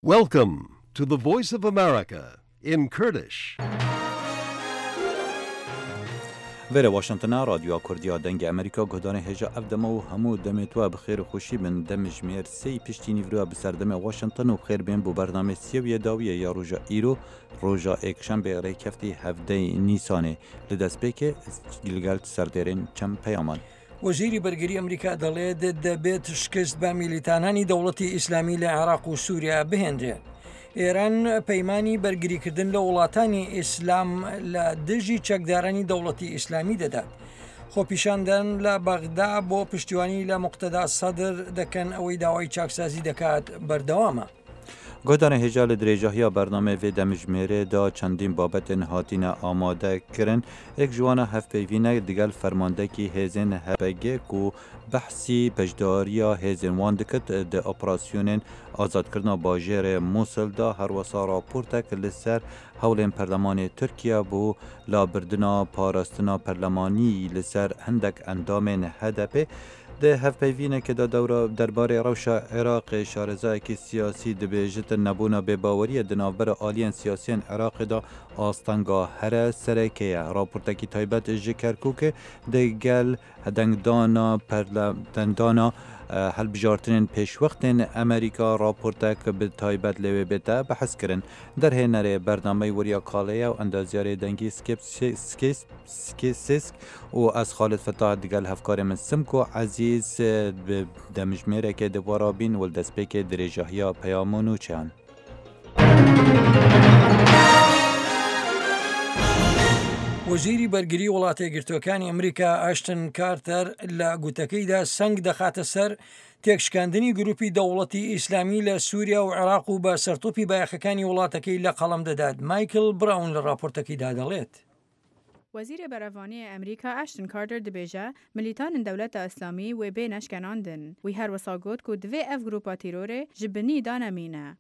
Welcome to the Voice of America in Kurdish. ویره واشنطن رادیو کردیا دنگ امریکا گهدان هجا افدما و همو دمتوا بخیر و خوشی من دمج میر سی پشتینی وروا بسردم واشنطن و بخیر بین بو برنامه سیویه داویه یا روژا ایرو روژا اکشن به غیر کفتی هفته نیسانه لدست بیکه گلگلت سردرین چم پیامان وزیری بەرگری ئەمریکا دەڵێت دەبێت شکست بە میلیتانانی دەوڵەتی ئیسلامی لە عێراق و سووریا بهێنرێت. ئێران پەیمانی بەرگریکردن لە وڵاتانی ئیسلام لە دژی چەکدارانی دەوڵەتی ئیسلامی دەدات. خۆپیشاندان لە بەغدا بۆ پشتیوانی لە مقتەدا سەدر دەکەن ئەوەی داوای چاکسازی دەکات بەردەوامە. گهدان هجا لدرجاهی برنامه و دمجمره دا چندین بابت هاتین آماده کرن یک جوانا هف پیوینه دیگل فرمانده کی هزین هبگه کو بحثی پجداریا هزین واندکت ده اپراسیونین آزاد کردن باجر موسل دا هر وسا راپورتک لسر حول پرلمان ترکیه بو لابردنا پاراستنا پرلمانی لسر هندک اندام هدپه ده هفپیوینه که دا دورا درباره روشا عراق شارزای که سیاسی دبیجت نبونا به باوری دنابر آلین سیاسین عراق دا آستانگا هر سرکه راپورتکی تایبت جکرکو که ده گل دنگدانا پرلمدانا هل بجارتنین پیش وقتین امریکا راپورتک به تایبت لوی بیتا بحث کرن در هنره برنامه وریا کالیه و اندازیار دنگی سکیسیسک و از خالد فتاح دیگل هفکار من سمکو عزیز دمجمیره که دوارا بین ولدسپیک درجاهیا پیامونو چهان وەزیری بەرگری وڵاتە یەکگرتووەکانی ئەمریکا ئاشتن کارتەر لە گوتەکەیدا سەنگ دەخاتە سەر تێکشکاندنی گروپی دەوڵەتی ئیسلامی لە سووریا و عێراق و بە سەرتۆپی بایەخەکانی وڵاتەکەی لە قەڵەم دەدات. مایکل براون لە راپۆرتەکەیدا دەڵێت. وزیر برافانی امریکا اشتن کارتر دبیجه ملیتان دولت اسلامی و بین اشکناندن وی هر وسا گوت که دوی اف گروپا تیروره جبنی دانمینه.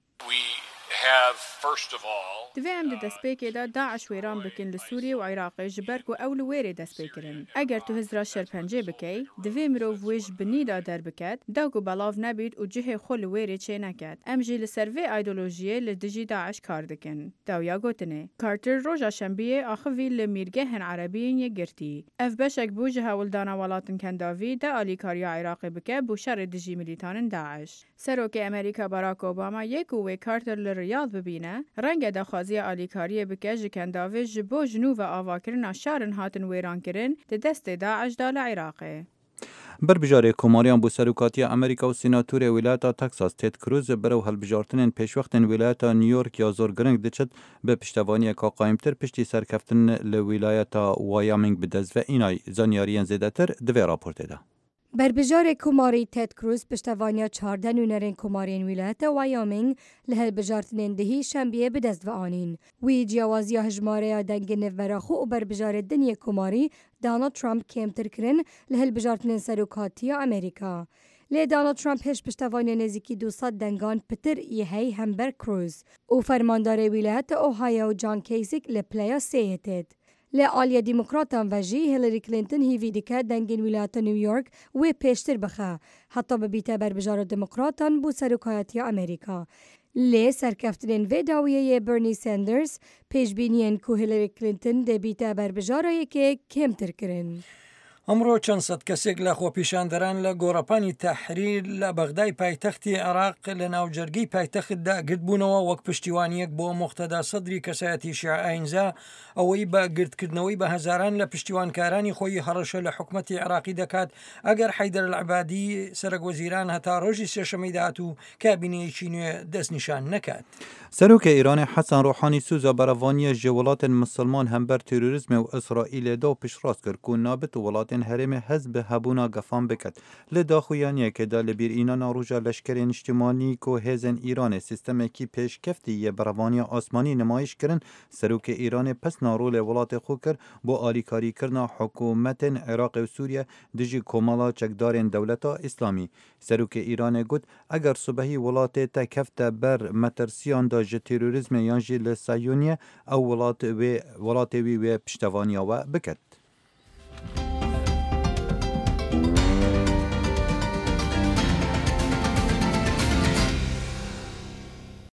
دوی هم ده دست دا داعش و ایران بکن لسوری و عراق جبرک و اول ویره دست بکرن. اگر تو هزرا شرپنجه بکی دوی مروف ویش بنی دا در بکد داگو بلاف نبید و جه خل ویره چه نکد. امجی لسروی ایدولوژیه لدجی داعش کار دکن. داویا گوتنه کارتر روژا شنبیه آخوی لمیرگه هن عربیین یگرتی. اف بشک بوجه هولدانا ولاتن کنداوی دا آلیکاریا عراق بکه بو شر دجی ملیتان داعش. سروک امریکا باراک اوباما یک و کارتر لریاض ببینه رنگ دخوازی آلیکاری بکه جکنداوی جبو جنوب آواکرنا شارن هاتن ویران کرن ده دست داعش دال عراقه. بربجار کماریان بو سروکاتی امریکا و سیناتور ولایت تکساس تید کروز برو هلبجارتنین پیش وقتن ولایت نیویورک یا زورگرنگ دچت به پشتوانی که قایمتر پشتی سرکفتن لولایت وایامینگ بدز و اینای زانیاریان زیدتر دوی راپورت ده. بربجار کماری تید کروز پشتوانیا 14 نونرین کمارین ولایت وایامینگ لهل بجارتنین دهی شنبیه بدست و آنین. وی جوازی هجماره دنگ نوراخو و بربجار دنیا کماری دونالد ترامپ کمتر کرن لهل بجارتنین سروکاتی امریکا. لی دونالد ترامپ هش پشتوانی نزدیکی 200 دنگان پتر یهی همبر کروز و فرماندار ولایت اوهایو جان کیسیک لپلیا سیهتد. لآلیا دیموکراتان وجی هیلاری کلینتون هیوی دیکه دنگین ولایت نیویورک و پیشتر بخه حتی ببیته بربجار دموکراتان بو سروکایتی امریکا. لی سرکفتنین و داویه برنی سندرز پیش بینین که هیلاری کلینتون دبیته بربجارایی که کمتر کرن. ئەمڕۆ چەند سەد کەسێک لە خۆپیشاندەران لە گۆڕەپانی تەحریر لە بەغدای پایتەختی عێراق لە ناوجەرگەی پایتەختدا گرتبوونەوە وەک پشتیوانیەک بۆ مقتەدا سەدری کەسایەتی شیعە ئاینزا ئەوەی بە گرتکردنەوەی بە هەزاران لە پشتیوانکارانی خۆی هەڕەشە لە حکومەتی عێراقی دەکات ئەگەر حەیدەر العەبادی سەرۆکوەزیران هەتا ڕۆژی سێشەمەی داهات و کابینەیەکی نوێ دەستنیشان نەکات. سروک ایران حسن روحانی سوزا برافانی جولات مسلمان هم بر تروریسم و اسرائیل دا پیشراست کرد که نابت ولات حرم حزب هبونا گفان بکد. لدا خویانیه که دا لبیر اینا ناروژا لشکر اجتماعی که هزن ایران سیستم کی پیش کفتی یه برافانی آسمانی نمایش کرن سروک ایران پس نارول ولات خو کرد با آلیکاری کرنا حکومت عراق و سوریه دجی کمالا چکدار دولت اسلامی. سروک ایران گفت اگر صبحی ولات تکفت بر مترسیان دا تروریسم یانجی لسایونیه او ولات وی و پشتوانیا و بکد.